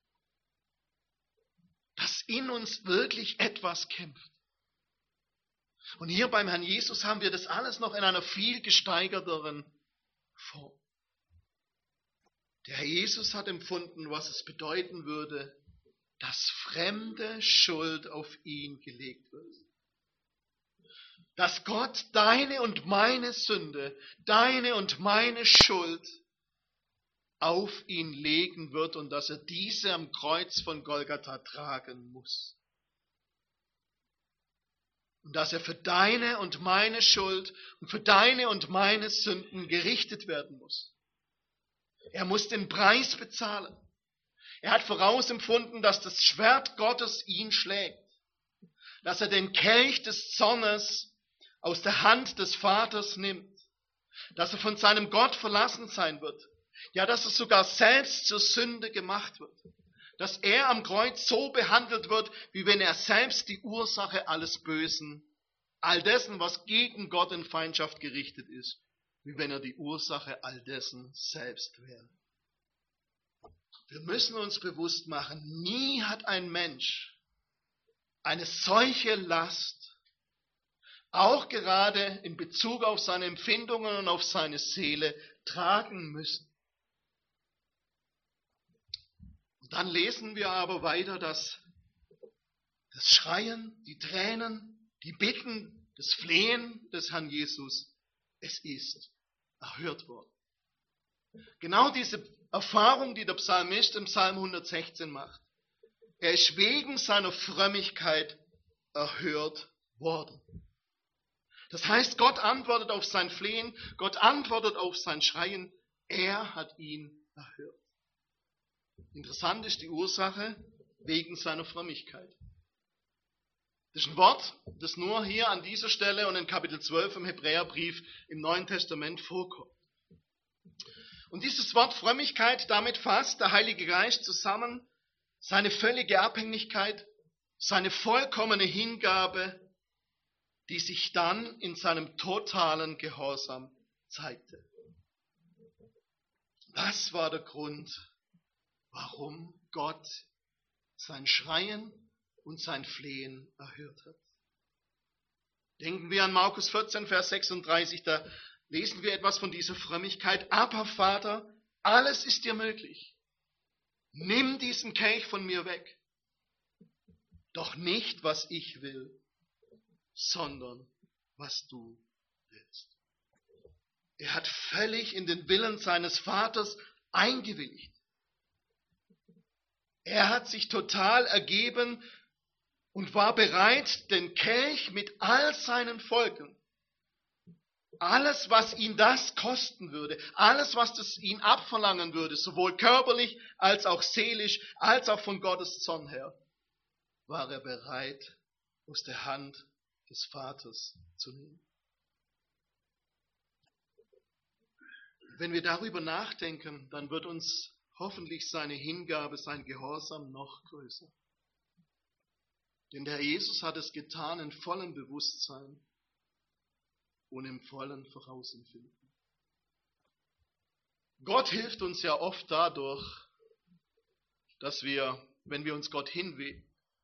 Dass in uns wirklich etwas kämpft. Und hier beim Herrn Jesus haben wir das alles noch in einer viel gesteigerteren Form. Der Herr Jesus hat empfunden, was es bedeuten würde, dass fremde Schuld auf ihn gelegt wird. Dass Gott deine und meine Sünde, deine und meine Schuld auf ihn legen wird und dass er diese am Kreuz von Golgatha tragen muss. Und dass er für deine und meine Schuld und für deine und meine Sünden gerichtet werden muss. Er muss den Preis bezahlen. Er hat vorausempfunden, dass das Schwert Gottes ihn schlägt. Dass er den Kelch des Zornes aus der Hand des Vaters nimmt. Dass er von seinem Gott verlassen sein wird. Ja, dass er sogar selbst zur Sünde gemacht wird. Dass er am Kreuz so behandelt wird, wie wenn er selbst die Ursache alles Bösen, all dessen, was gegen Gott in Feindschaft gerichtet ist, wie wenn er die Ursache all dessen selbst wäre. Wir müssen uns bewusst machen, nie hat ein Mensch eine solche Last, auch gerade in Bezug auf seine Empfindungen und auf seine Seele, tragen müssen. Und dann lesen wir aber weiter, dass das Schreien, die Tränen, die Bitten, das Flehen des Herrn Jesus, es ist erhört worden. Genau diese Erfahrung, die der Psalmist im Psalm hundertsechzehn macht. Er ist wegen seiner Frömmigkeit erhört worden. Das heißt, Gott antwortet auf sein Flehen, Gott antwortet auf sein Schreien, er hat ihn erhört. Interessant ist die Ursache wegen seiner Frömmigkeit. Das ist ein Wort, das nur hier an dieser Stelle und in Kapitel zwölf im Hebräerbrief im Neuen Testament vorkommt. Und dieses Wort Frömmigkeit, damit fasst der Heilige Geist zusammen seine völlige Abhängigkeit, seine vollkommene Hingabe, die sich dann in seinem totalen Gehorsam zeigte. Das war der Grund, warum Gott sein Schreien und sein Flehen erhört hat. Denken wir an Markus vierzehn, Vers sechsunddreißig, da lesen wir etwas von dieser Frömmigkeit. Aber Vater, alles ist dir möglich. Nimm diesen Kelch von mir weg. Doch nicht, was ich will, sondern was du willst. Er hat völlig in den Willen seines Vaters eingewilligt. Er hat sich total ergeben und war bereit, den Kelch mit all seinen Folgen, alles, was ihn das kosten würde, alles, was das ihn abverlangen würde, sowohl körperlich als auch seelisch, als auch von Gottes Zorn her, war er bereit, aus der Hand des Vaters zu nehmen. Wenn wir darüber nachdenken, dann wird uns hoffentlich seine Hingabe, sein Gehorsam noch größer. Denn der Herr Jesus hat es getan in vollem Bewusstsein und im vollen Vorausempfinden. Gott hilft uns ja oft dadurch, dass wir, wenn wir uns Gott hingeben,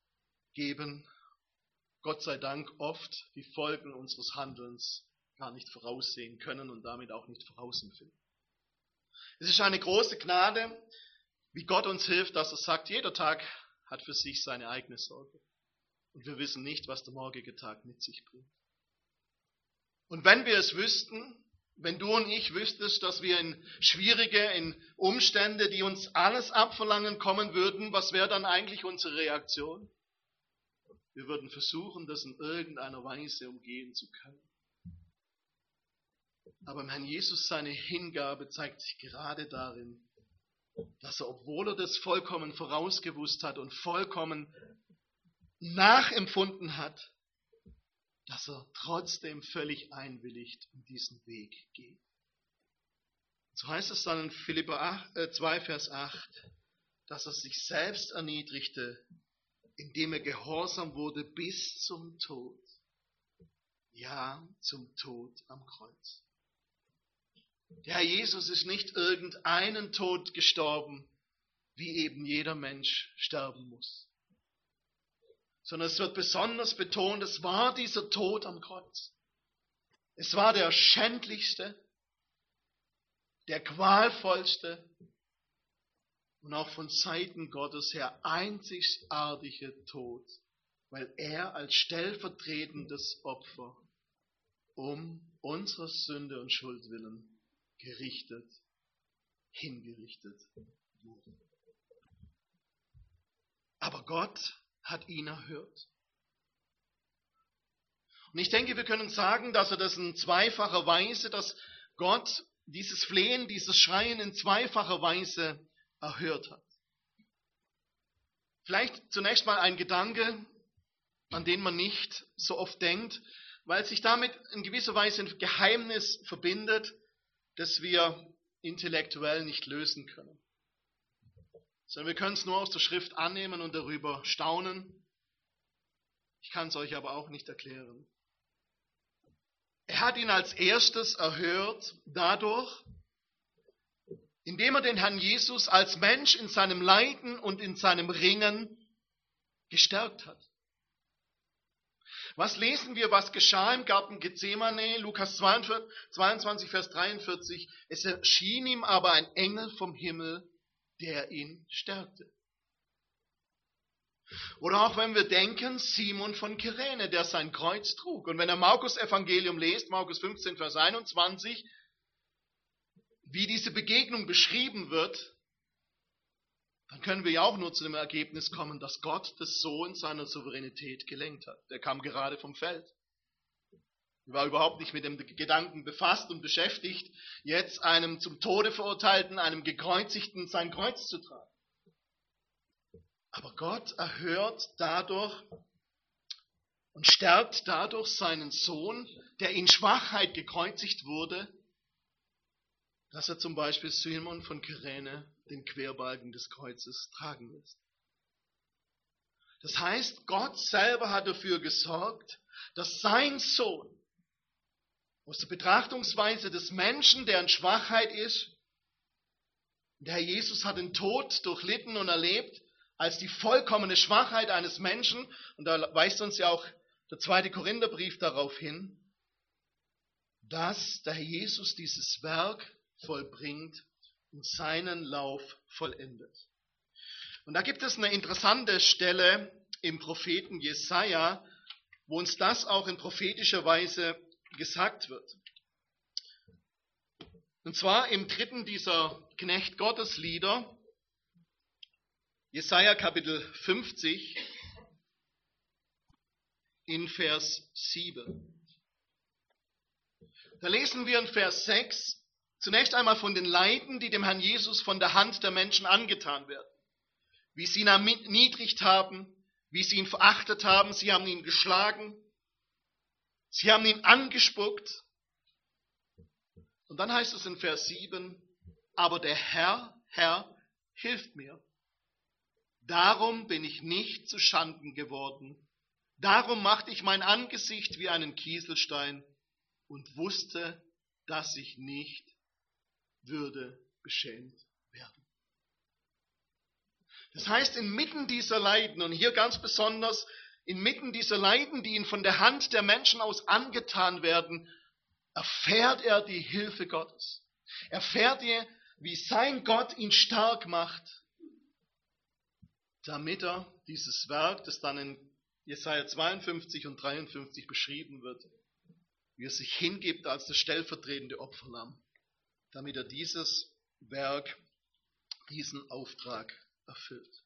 Gott sei Dank oft die Folgen unseres Handelns gar nicht voraussehen können und damit auch nicht vorausempfinden. Es ist eine große Gnade, wie Gott uns hilft, dass er sagt, jeder Tag hat für sich seine eigene Sorge. Und wir wissen nicht, was der morgige Tag mit sich bringt. Und wenn wir es wüssten, wenn du und ich wüsstest, dass wir in schwierige, in Umstände, die uns alles abverlangen, kommen würden, was wäre dann eigentlich unsere Reaktion? Wir würden versuchen, das in irgendeiner Weise umgehen zu können. Aber im Herrn Jesus seine Hingabe zeigt sich gerade darin, dass er, obwohl er das vollkommen vorausgewusst hat und vollkommen nachempfunden hat, dass er trotzdem völlig einwilligt und diesen Weg geht. So heißt es dann in Philipper zwei, Vers acht, dass er sich selbst erniedrigte, indem er gehorsam wurde bis zum Tod. Ja, zum Tod am Kreuz. Der Herr Jesus ist nicht irgendeinen Tod gestorben, wie eben jeder Mensch sterben muss. Sondern es wird besonders betont, es war dieser Tod am Kreuz. Es war der schändlichste, der qualvollste und auch von Seiten Gottes her einzigartige Tod, weil er als stellvertretendes Opfer um unserer Sünde und Schuld willen gerichtet, hingerichtet wurde. Aber Gott hat ihn erhört. Und ich denke, wir können sagen, dass er das in zweifacher Weise, dass Gott dieses Flehen, dieses Schreien in zweifacher Weise erhört hat. Vielleicht zunächst mal ein Gedanke, an den man nicht so oft denkt, weil sich damit in gewisser Weise ein Geheimnis verbindet, das wir intellektuell nicht lösen können. Sondern wir können es nur aus der Schrift annehmen und darüber staunen. Ich kann es euch aber auch nicht erklären. Er hat ihn als erstes erhört dadurch, indem er den Herrn Jesus als Mensch in seinem Leiden und in seinem Ringen gestärkt hat. Was lesen wir, was geschah im Garten Gethsemane? Lukas zweiundzwanzig, Vers dreiundvierzig. Es erschien ihm aber ein Engel vom Himmel, der ihn stärkte. Oder auch wenn wir denken, Simon von Kyrene, der sein Kreuz trug. Und wenn er Markus Evangelium lest, Markus fünfzehn, Vers einundzwanzig, wie diese Begegnung beschrieben wird, dann können wir ja auch nur zu dem Ergebnis kommen, dass Gott das so in seiner Souveränität gelenkt hat. Der kam gerade vom Feld. Er war überhaupt nicht mit dem Gedanken befasst und beschäftigt, jetzt einem zum Tode verurteilten, einem Gekreuzigten sein Kreuz zu tragen. Aber Gott erhört dadurch und stärkt dadurch seinen Sohn, der in Schwachheit gekreuzigt wurde, dass er zum Beispiel Simon von Kyrene den Querbalken des Kreuzes tragen lässt. Das heißt, Gott selber hat dafür gesorgt, dass sein Sohn aus der Betrachtungsweise des Menschen, der in Schwachheit ist, der Herr Jesus hat den Tod durchlitten und erlebt, als die vollkommene Schwachheit eines Menschen, und da weist uns ja auch der zweite Korintherbrief darauf hin, dass der Herr Jesus dieses Werk vollbringt und seinen Lauf vollendet. Und da gibt es eine interessante Stelle im Propheten Jesaja, wo uns das auch in prophetischer Weise gesagt wird. Und zwar im dritten dieser Knecht Gottes Lieder, Jesaja Kapitel fünfzig, in Vers sieben. Da lesen wir in Vers sechs zunächst einmal von den Leiden, die dem Herrn Jesus von der Hand der Menschen angetan werden. Wie sie ihn erniedrigt haben, wie sie ihn verachtet haben, sie haben ihn geschlagen, sie haben ihn angespuckt. Und dann heißt es in Vers sieben, aber der Herr, Herr, hilft mir. Darum bin ich nicht zu Schanden geworden. Darum machte ich mein Angesicht wie einen Kieselstein und wusste, dass ich nicht würde beschämt werden. Das heißt, inmitten dieser Leiden, und hier ganz besonders inmitten dieser Leiden, die ihm von der Hand der Menschen aus angetan werden, erfährt er die Hilfe Gottes. Erfährt er, wie sein Gott ihn stark macht, damit er dieses Werk, das dann in Jesaja zweiundfünfzig und dreiundfünfzig beschrieben wird, wie er sich hingibt als das stellvertretende Opferlamm, damit er dieses Werk, diesen Auftrag erfüllt.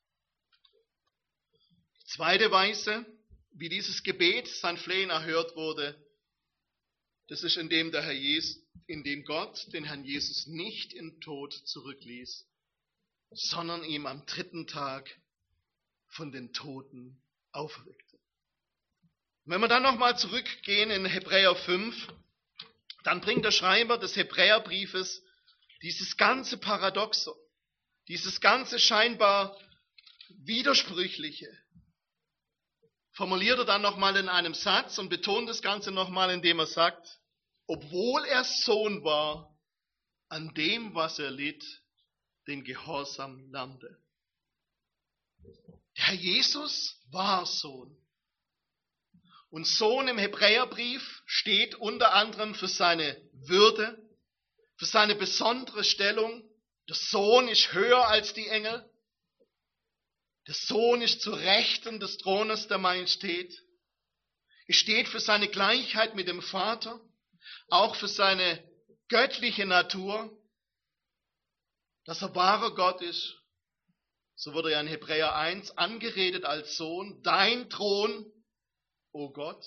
Die zweite Weise, wie dieses Gebet, sein Flehen erhört wurde, das ist, indem der Herr Jesus, in dem Gott den Herrn Jesus nicht in Tod zurückließ, sondern ihm am dritten Tag von den Toten auferweckte. Wenn wir dann nochmal zurückgehen in Hebräer fünf, dann bringt der Schreiber des Hebräerbriefes dieses ganze Paradoxon, dieses ganze scheinbar Widersprüchliche, formuliert er dann nochmal in einem Satz und betont das Ganze nochmal, indem er sagt, obwohl er Sohn war, an dem, was er litt, den Gehorsam lernte. Der Herr Jesus war Sohn. Und Sohn im Hebräerbrief steht unter anderem für seine Würde, für seine besondere Stellung. Der Sohn ist höher als die Engel. Der Sohn ist zu Rechten des Thrones der Majestät. Es steht für seine Gleichheit mit dem Vater, auch für seine göttliche Natur, dass er wahrer Gott ist. So wurde er in Hebräer eins angeredet als Sohn, dein Thron, o Gott.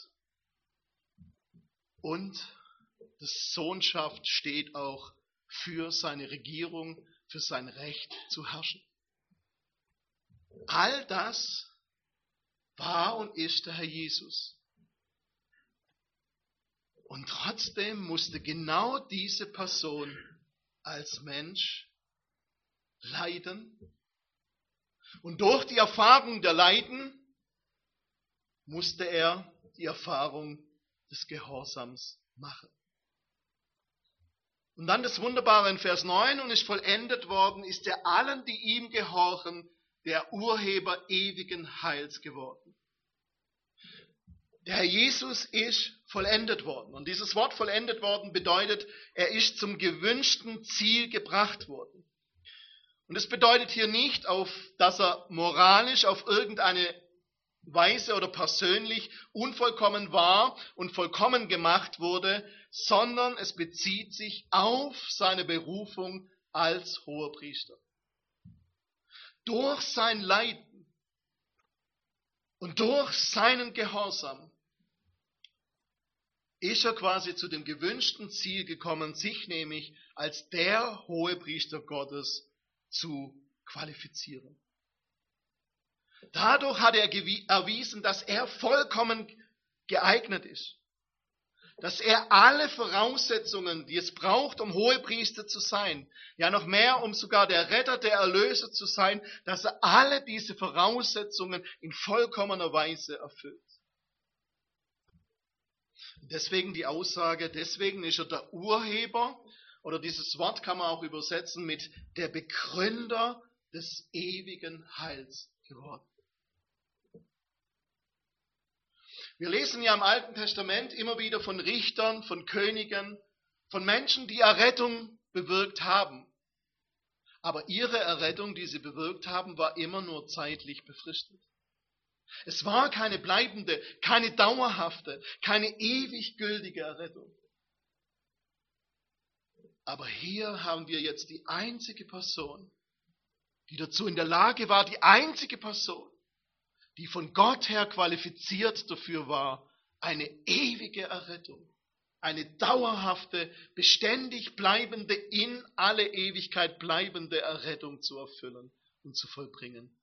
Und die Sohnschaft steht auch für seine Regierung, für sein Recht zu herrschen. All das war und ist der Herr Jesus. Und trotzdem musste genau diese Person als Mensch leiden. Und durch die Erfahrung der Leiden musste er die Erfahrung des Gehorsams machen. Und dann das Wunderbare in Vers neun, und ist vollendet worden, ist er allen, die ihm gehorchen, der Urheber ewigen Heils geworden. Der Herr Jesus ist vollendet worden. Und dieses Wort vollendet worden bedeutet, er ist zum gewünschten Ziel gebracht worden. Und es bedeutet hier nicht, auf, dass er moralisch auf irgendeine Weise oder persönlich unvollkommen war und vollkommen gemacht wurde, sondern es bezieht sich auf seine Berufung als Hohepriester. Durch sein Leiden und durch seinen Gehorsam ist er quasi zu dem gewünschten Ziel gekommen, sich nämlich als der Hohepriester Gottes zu qualifizieren. Dadurch hat er erwiesen, dass er vollkommen geeignet ist. Dass er alle Voraussetzungen, die es braucht, um Hohepriester zu sein, ja noch mehr, um sogar der Retter, der Erlöser zu sein, dass er alle diese Voraussetzungen in vollkommener Weise erfüllt. Deswegen die Aussage, deswegen ist er der Urheber, oder dieses Wort kann man auch übersetzen mit der Begründer des ewigen Heils geworden. Wir lesen ja im Alten Testament immer wieder von Richtern, von Königen, von Menschen, die Errettung bewirkt haben. Aber ihre Errettung, die sie bewirkt haben, war immer nur zeitlich befristet. Es war keine bleibende, keine dauerhafte, keine ewig gültige Errettung. Aber hier haben wir jetzt die einzige Person, die dazu in der Lage war, die einzige Person, die von Gott her qualifiziert dafür war, eine ewige Errettung, eine dauerhafte, beständig bleibende, in alle Ewigkeit bleibende Errettung zu erfüllen und zu vollbringen.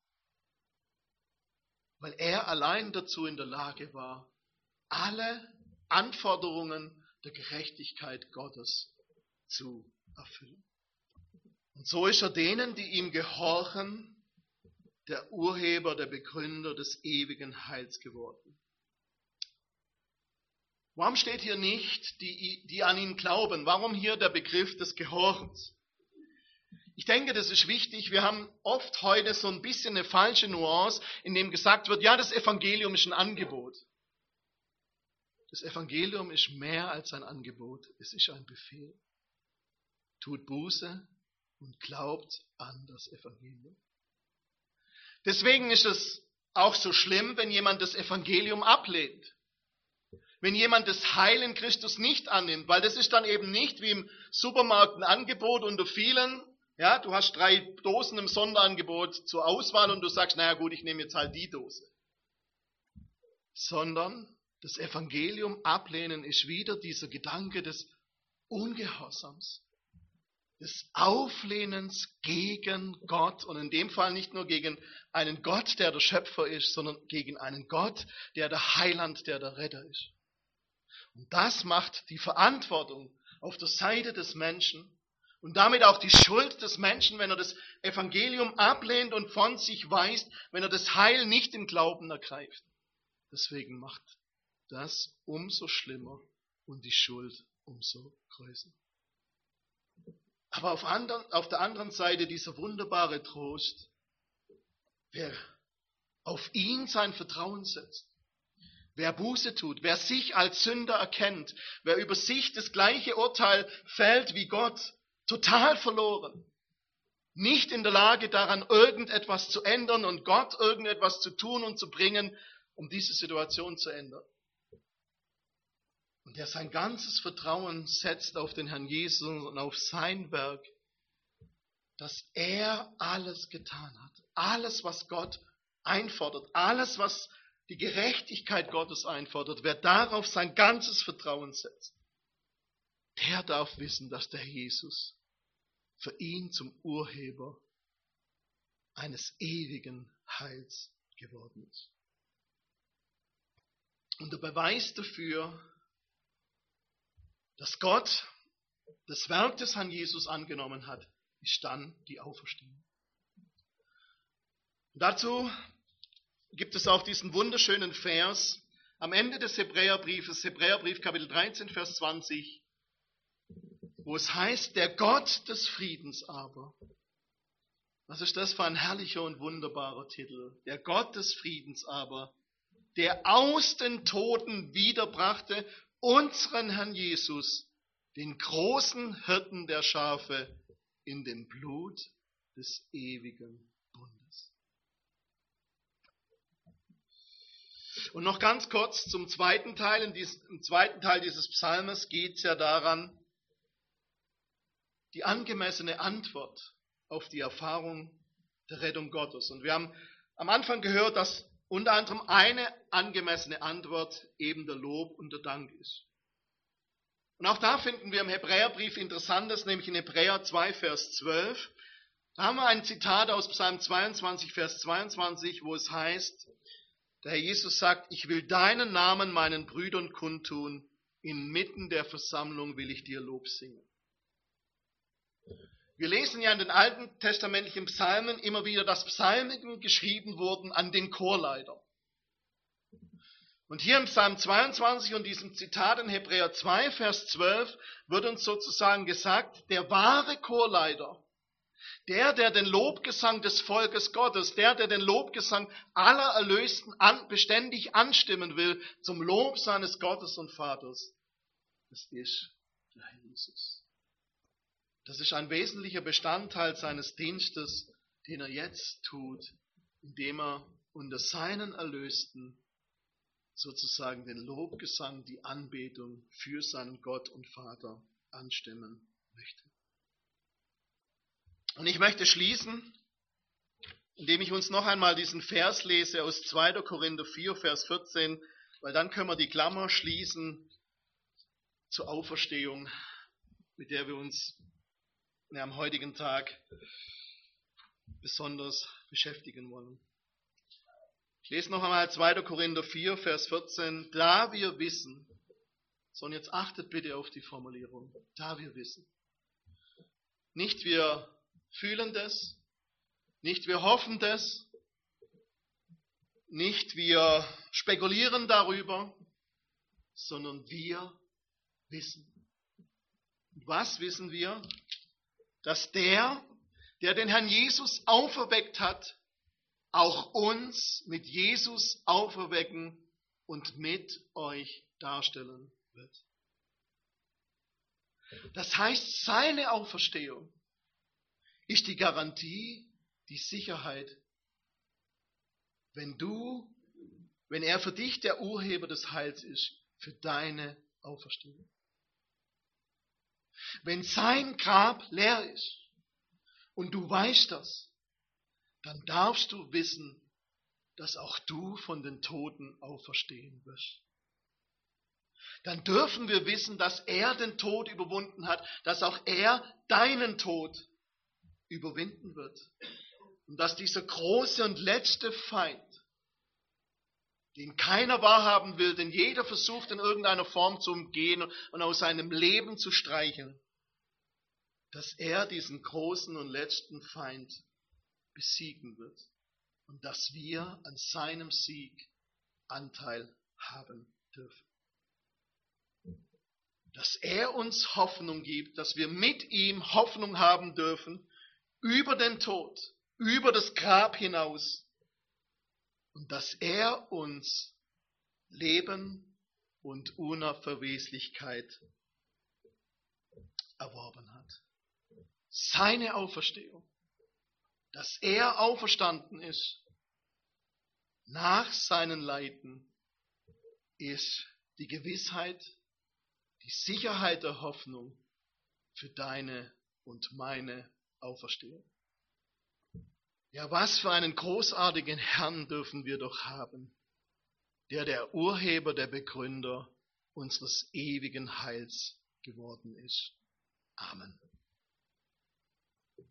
Weil er allein dazu in der Lage war, alle Anforderungen der Gerechtigkeit Gottes zu erfüllen. Und so ist er denen, die ihm gehorchen, der Urheber, der Begründer des ewigen Heils geworden. Warum steht hier nicht, die, die an ihn glauben? Warum hier der Begriff des Gehorchens? Ich denke, das ist wichtig. Wir haben oft heute so ein bisschen eine falsche Nuance, in dem gesagt wird, ja, das Evangelium ist ein Angebot. Das Evangelium ist mehr als ein Angebot, es ist ein Befehl. Tut Buße und glaubt an das Evangelium. Deswegen ist es auch so schlimm, wenn jemand das Evangelium ablehnt. Wenn jemand das Heil in Christus nicht annimmt, weil das ist dann eben nicht wie im Supermarkt ein Angebot unter vielen. Ja, du hast drei Dosen im Sonderangebot zur Auswahl und du sagst, naja gut, ich nehme jetzt halt die Dose. Sondern das Evangelium ablehnen ist wieder dieser Gedanke des Ungehorsams, des Auflehnens gegen Gott und in dem Fall nicht nur gegen einen Gott, der der Schöpfer ist, sondern gegen einen Gott, der der Heiland, der der Retter ist. Und das macht die Verantwortung auf der Seite des Menschen und damit auch die Schuld des Menschen, wenn er das Evangelium ablehnt und von sich weist, wenn er das Heil nicht im Glauben ergreift. Deswegen macht das umso schlimmer und die Schuld umso größer. Aber auf, anderen, auf der anderen Seite dieser wunderbare Trost, wer auf ihn sein Vertrauen setzt, wer Buße tut, wer sich als Sünder erkennt, wer über sich das gleiche Urteil fällt wie Gott, total verloren, nicht in der Lage daran irgendetwas zu ändern und Gott irgendetwas zu tun und zu bringen, um diese Situation zu ändern. Und der sein ganzes Vertrauen setzt auf den Herrn Jesus und auf sein Werk, dass er alles getan hat. Alles, was Gott einfordert, alles, was die Gerechtigkeit Gottes einfordert, wer darauf sein ganzes Vertrauen setzt, der darf wissen, dass der Jesus für ihn zum Urheber eines ewigen Heils geworden ist. Und der Beweis dafür, dass Gott das Werk des Herrn Jesus angenommen hat, ist dann die Auferstehung. Und dazu gibt es auch diesen wunderschönen Vers am Ende des Hebräerbriefes, Hebräerbrief Kapitel dreizehn, Vers zwanzig, wo es heißt, der Gott des Friedens aber. Was ist das für ein herrlicher und wunderbarer Titel? Der Gott des Friedens aber, der aus den Toten wiederbrachte unseren Herrn Jesus, den großen Hirten der Schafe, in dem Blut des ewigen Bundes. Und noch ganz kurz zum zweiten Teil. In diesem, im zweiten Teil dieses Psalmes geht es ja daran, die angemessene Antwort auf die Erfahrung der Rettung Gottes. Und wir haben am Anfang gehört, dass unter anderem eine angemessene Antwort eben der Lob und der Dank ist. Und auch da finden wir im Hebräerbrief Interessantes, nämlich in Hebräer zwei, Vers zwölf. Da haben wir ein Zitat aus Psalm zweiundzwanzig, Vers zweiundzwanzig, wo es heißt, der Herr Jesus sagt, ich will deinen Namen meinen Brüdern kundtun, inmitten der Versammlung will ich dir Lob singen. Wir lesen ja in den alten testamentlichen Psalmen immer wieder, dass Psalmen geschrieben wurden an den Chorleiter. Und hier im Psalm zweiundzwanzig und diesem Zitat in Hebräer zwei, Vers zwölf wird uns sozusagen gesagt, der wahre Chorleiter, der, der den Lobgesang des Volkes Gottes, der, der den Lobgesang aller Erlösten an, beständig anstimmen will zum Lob seines Gottes und Vaters, das ist der Herr Jesus. Das ist ein wesentlicher Bestandteil seines Dienstes, den er jetzt tut, indem er unter seinen Erlösten sozusagen den Lobgesang, die Anbetung für seinen Gott und Vater anstimmen möchte. Und ich möchte schließen, indem ich uns noch einmal diesen Vers lese aus zweiter Korinther vier, Vers vierzehn, weil dann können wir die Klammer schließen zur Auferstehung, mit der wir uns ja, am heutigen Tag besonders beschäftigen wollen. Ich lese noch einmal zweiter Korinther vier, Vers vierzehn. Da wir wissen, so und jetzt achtet bitte auf die Formulierung, da wir wissen. Nicht wir fühlen das, nicht wir hoffen das, nicht wir spekulieren darüber, sondern wir wissen. Und was wissen wir? Dass der, der den Herrn Jesus auferweckt hat, auch uns mit Jesus auferwecken und mit euch darstellen wird. Das heißt, seine Auferstehung ist die Garantie, die Sicherheit, wenn du, wenn er für dich der Urheber des Heils ist, für deine Auferstehung. Wenn sein Grab leer ist und du weißt das, dann darfst du wissen, dass auch du von den Toten auferstehen wirst. dann dürfen wir wissen, dass er den Tod überwunden hat, dass auch er deinen Tod überwinden wird. Und dass dieser große und letzte Feind, den keiner wahrhaben will, den jeder versucht in irgendeiner Form zu umgehen und aus seinem Leben zu streichen, dass er diesen großen und letzten Feind besiegen wird und dass wir an seinem Sieg Anteil haben dürfen. Dass er uns Hoffnung gibt, dass wir mit ihm Hoffnung haben dürfen über den Tod, über das Grab hinaus und dass er uns Leben und Unverweslichkeit erworben hat. Seine Auferstehung, dass er auferstanden ist nach seinen Leiden, ist die Gewissheit, die Sicherheit der Hoffnung für deine und meine Auferstehung. Ja, was für einen großartigen Herrn dürfen wir doch haben, der der Urheber, der Begründer unseres ewigen Heils geworden ist. Amen.